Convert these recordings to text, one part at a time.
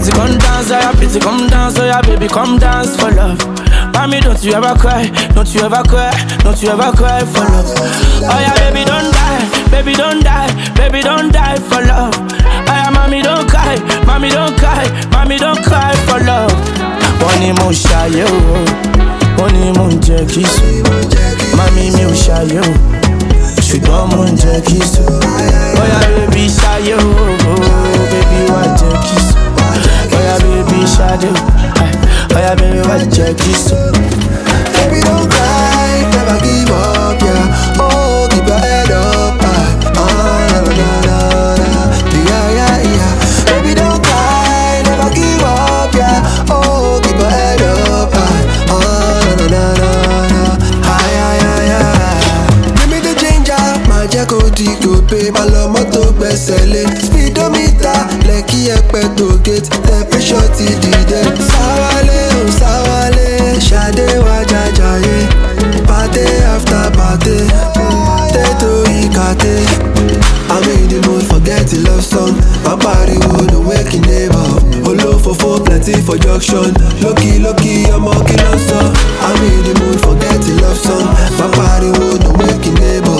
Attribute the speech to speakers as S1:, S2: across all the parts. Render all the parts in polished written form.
S1: pretty, come dance, oh yeah, pretty, come dance, oh yeah, baby, come dance for love. Mommy, don't you ever cry, don't you ever cry, don't you ever cry for love. Oh yeah, baby, don't die, baby, don't die, baby, don't die for love. Oh yeah, mommy, don't cry, mommy, don't cry, mommy, don't cry for love. One mo shayo, one mo jẹ kiss, mommy mi o shayo, ṣùgbọ́n mo jẹ kiss. Oh yeah, baby, shayo, baby, wa jẹ kiss. Oh yeah, baby, shayo, oh yeah, baby, wa jẹ kiss.
S2: Baby, don't cry, never give up, yeah. Oh, keep your head up high. Na na na na, yeah yeah yeah. Baby, don't cry, never give up, yeah. Oh, keep your head up high. Na na na na, give me the ginger, my jacko di go pay. My love moto bestselling. Speedometer, Lekki Epe to gate. Temperature till the day. Sawale, oh sawale, Shade wa jajaye. Party after party, Teto ikate. I'm in the mood, forget the love song. My body would awaken neighbor. Olo for plenty for junction. Lucky, I'm walking on song. I'm in the mood, forget the love song. My body would awaken neighbor.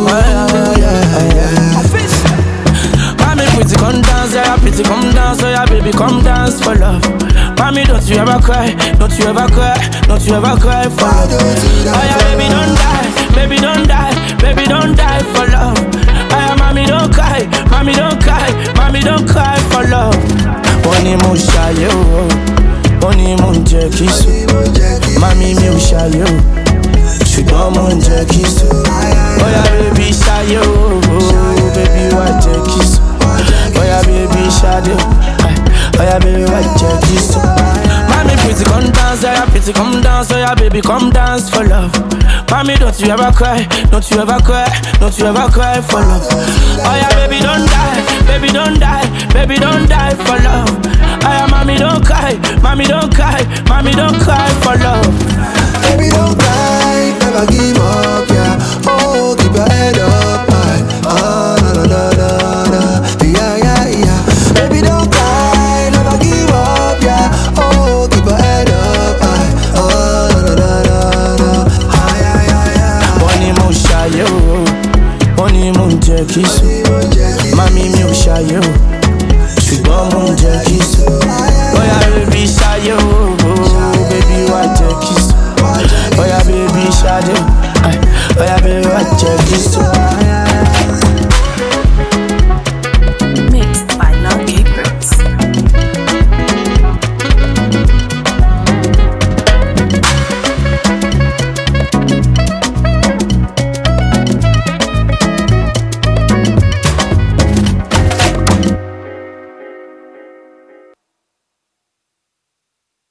S1: Mommy, pretty, come dance, yeah, pretty, come dance, oh yeah, baby, come dance for love. Mommy, don't you ever cry, don't you ever cry, don't you ever cry for love. Oh yeah, baby, don't die, baby, don't die, baby, don't die for love. Oh yeah, mommy, don't cry, mommy, don't cry, mommy, don't cry for love. One mo shayo, one mo jẹ kiss, mommy mi o shayo, ṣùgbọ́n mo jẹ kiss. Oh yeah, baby, shayo, baby, wa jẹ kiss. Oh yeah, baby, shayo, oh yeah, baby, wa jẹ kiss. Mommy, pretty, come dance, oh yeah, pretty, come dance, oh yeah, baby, come dance for love. Mommy, don't you ever cry, don't you ever cry, don't you ever cry for love. Oh yeah, baby, don't die, baby, don't die, baby, don't die for love. Oh yeah, mommy, don't cry, mommy, don't cry, mommy, don't cry for love.
S2: Baby, don't cry, never give up, yeah. Oh, keep your head up high. Na na na na, yeah yeah yeah. Baby, don't cry, never give up, yeah. Oh, keep your head up high. Na na na na, yeah yeah yeah.
S1: One mo shayo, one mo jẹ kiss, mommy mi o shayo, ṣùgbọ́n mo jẹ kiss. Oh yeah, baby, shayo, baby, wa jẹ kiss. Oh yeah, baby, shayo, oh yeah, baby, wa jẹ kiss.